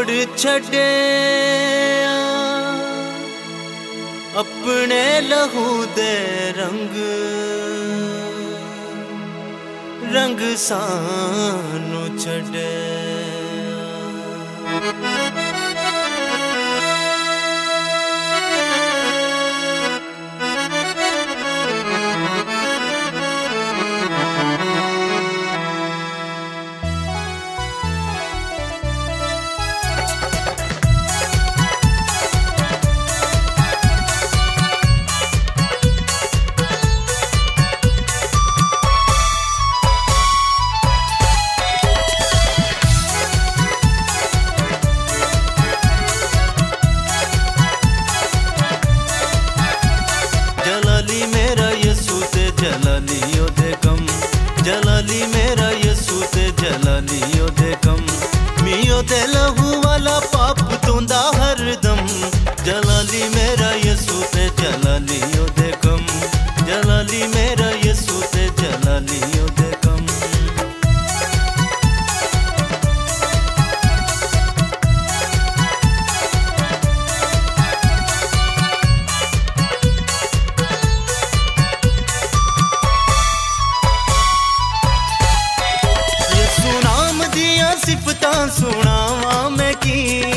छोड़ छड़े अपने लहू दे रंग रंग सानू छड़े। जलाली ओदे कम जलाली मेरा यसू ते जलाली ओदे कम मियो ते लहू वाला पाप तोंदा हरदम। जलाली मेरा यसू ते जलाली ओदे कम जलाली मेरा यसू ते जलाली ओदे कम। सिफतां सुनावा मैं की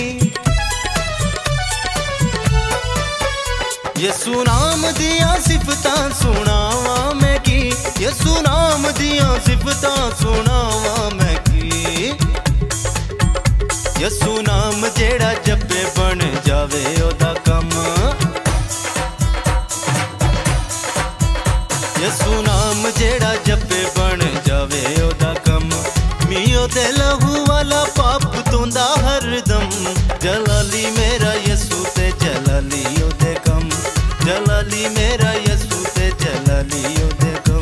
यसू नाम दिया सिफतां सुनावा मैं की यसू नाम दिया सिफतां सुनावा मैं की। यसू नाम जेड़ा जपे बन जावे ओदा कम। यसू नाम जेड़ा जपे बन जावे ओदा कम। मियो ते लहू वाला पाप तोंदा हरदम। जलाली मेरा यसू ते जलाली ओदे कम जलाली मेरा यसू ते जलाली ओदे कम।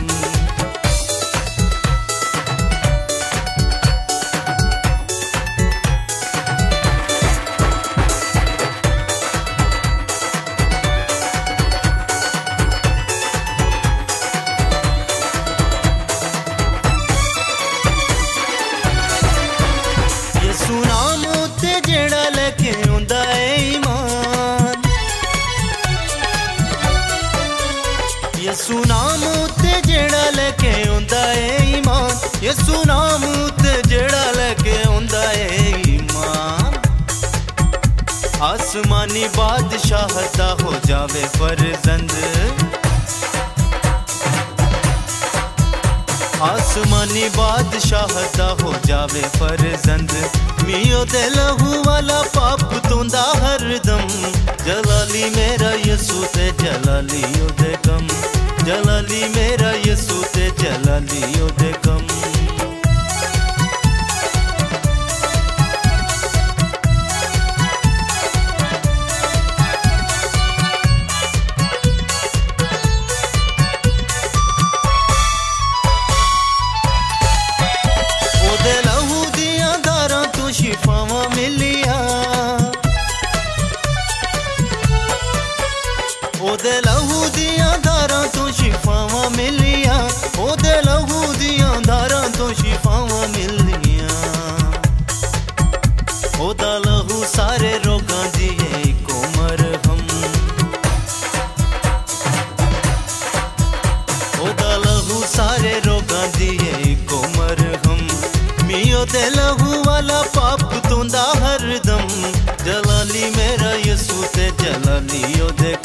यसू नाम उत्ते जेड़ा लेके आंदा है ईमान। यसू नाम उत्ते जेड़ा लेके आंदा है ईमान। यसू नाम उत्ते जेड़ा लेके आंदा है ईमान। आसमानी बादशाह दा हो जावे फर्जंद। आसमानी बादशाह दा हो जावे फर्जंद। मियो ते लहू वाला पाप तोंदा हरदम। जलाली मेरा यसू ते जलाली ओदे कम जलाली मेरा यसू ते जलाली ओदे कम। ओदे लहू दिया धारां तो शिफावां मिलिया। ओदे लहू दिया धारां तो शिफावां मिलिया। ओदे लहू दिया धारां तो शिफावां मिलिया। ओदा लहू सारे रोगां दी इको मरहम। ओदा लहू सारे रोगां दी इको मरहम। मियो ते लहू वाला पाप तोंदा हरदम। जलाली मेरा यसू ते जलाली ओदे